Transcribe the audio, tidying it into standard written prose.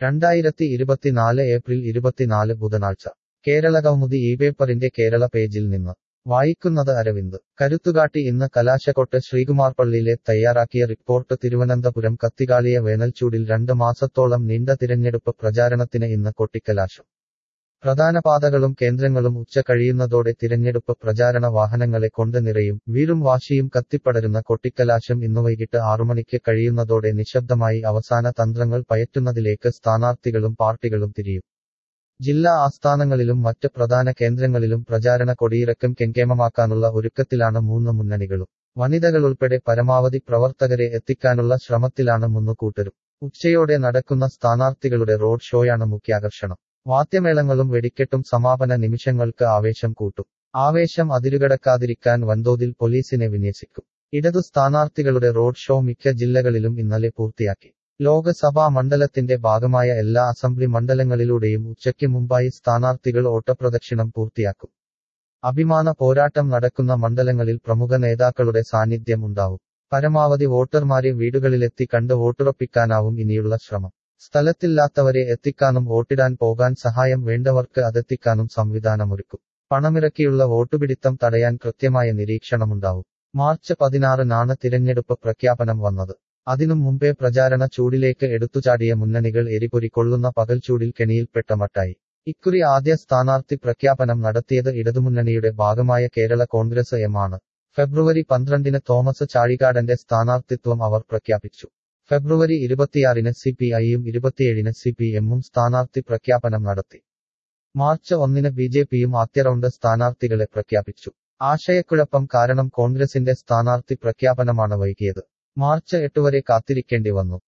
2024 April 24 ബുധനാഴ്ച കേരളകൗമുദി ഇപേപ്പറിന്റെ കേരള പേജിൽ നിന്ന് വായിക്കുന്നത് അരവിന്ദ്. കരുത്തുകാട്ടി ഇന്ന് കലാശക്കൊട്ട് ശ്രീകുമാർപള്ളിയിലെ തയ്യാറാക്കിയ റിപ്പോർട്ട്. തിരുവനന്തപുരം കത്തികാളിയ വേനൽച്ചൂടിൽ 2 മാസത്തോളം നീണ്ട തിരഞ്ഞെടുപ്പ് പ്രചാരണത്തിന് ഇന്ന് കൊട്ടിക്കലാശം. പ്രധാന പാതകളും കേന്ദ്രങ്ങളും ഉച്ച കഴിയുന്നതോടെ തിരഞ്ഞെടുപ്പ് പ്രചാരണ വാഹനങ്ങളെ കൊണ്ട് നിറയും. വീറും വാശിയും കത്തിപ്പടരുന്ന കൊട്ടിക്കലാശം ഇന്നു വൈകിട്ട് 6 മണിക്ക് കഴിയുന്നതോടെ നിശബ്ദമായി അവസാന തന്ത്രങ്ങൾ പയറ്റുന്നതിലേക്ക് സ്ഥാനാർത്ഥികളും പാർട്ടികളും തിരിയും. ജില്ലാ ആസ്ഥാനങ്ങളിലും മറ്റ് പ്രധാന കേന്ദ്രങ്ങളിലും പ്രചാരണ കൊടിയിറക്കം കെങ്കേമമാക്കാനുള്ള ഒരുക്കത്തിലാണ് 3 മുന്നണികളും. വനിതകളുൾപ്പെടെ പരമാവധി പ്രവർത്തകരെ എത്തിക്കാനുള്ള ശ്രമത്തിലാണ് മുന്നുകൂട്ടരും. ഉച്ചയോടെ നടക്കുന്ന സ്ഥാനാർത്ഥികളുടെ റോഡ് ഷോയാണ് മുഖ്യാകർഷണം. വാദ്യമേളങ്ങളും വെടിക്കെട്ടും സമാപന നിമിഷങ്ങൾക്ക് ആവേശം കൂട്ടും. ആവേശം അതിരുകടക്കാതിരിക്കാൻ വൻതോതിൽ പോലീസിനെ വിന്യസിക്കും. ഇടതു സ്ഥാനാർത്ഥികളുടെ റോഡ് ഷോ മിക്ക ജില്ലകളിലും ഇന്നലെ പൂർത്തിയാക്കി. ലോക്സഭാ മണ്ഡലത്തിന്റെ ഭാഗമായ എല്ലാ അസംബ്ലി മണ്ഡലങ്ങളിലൂടെയും ഉച്ചയ്ക്ക് മുമ്പായി സ്ഥാനാർത്ഥികൾ ഓട്ടപ്രദക്ഷിണം പൂർത്തിയാക്കും. അഭിമാന പോരാട്ടം നടക്കുന്ന മണ്ഡലങ്ങളിൽ പ്രമുഖ നേതാക്കളുടെ സാന്നിധ്യം ഉണ്ടാവും. പരമാവധി വോട്ടർമാരെ വീടുകളിലെത്തി കണ്ട് വോട്ടുറപ്പിക്കാനാവും ഇനിയുള്ള ശ്രമം. സ്ഥലത്തില്ലാത്തവരെ എത്തിക്കാനും വോട്ടിടാൻ പോകാൻ സഹായം വേണ്ടവർക്ക് അതെത്തിക്കാനും സംവിധാനമൊരുക്കും. പണമിറക്കിയുള്ള വോട്ടുപിടിത്തം തടയാൻ കൃത്യമായ നിരീക്ഷണമുണ്ടാവും. മാർച്ച് 16-നാണ് തിരഞ്ഞെടുപ്പ് പ്രഖ്യാപനം വന്നത്. അതിനും മുമ്പേ പ്രചാരണ ചൂടിലേക്ക് എടുത്തുചാടിയ മുന്നണികൾ എരിപൊരികൊള്ളുന്ന പകൽച്ചൂടിൽ കെണിയിൽപ്പെട്ട മട്ടായി. ഇക്കുറി ആദ്യ സ്ഥാനാർത്ഥി പ്രഖ്യാപനം നടത്തിയത് ഇടതുമുന്നണിയുടെ ഭാഗമായ കേരള കോൺഗ്രസ് എം ആണ്. ഫെബ്രുവരി 12-ന് തോമസ് ചാഴികാടന്റെ സ്ഥാനാർത്ഥിത്വം അവർ പ്രഖ്യാപിച്ചു. ഫെബ്രുവരി 26-ന് CPIയും 27-ന് CPMും സ്ഥാനാർത്ഥി പ്രഖ്യാപനം നടത്തി. മാർച്ച് 1-ന് BJPയും ആദ്യ റൗണ്ട് സ്ഥാനാർത്ഥികളെ പ്രഖ്യാപിച്ചു. ആശയക്കുഴപ്പം കാരണം കോൺഗ്രസിന്റെ സ്ഥാനാർത്ഥി പ്രഖ്യാപനമാണ് വൈകിയത്. മാർച്ച് 8 വരെ കാത്തിരിക്കേണ്ടി വന്നു.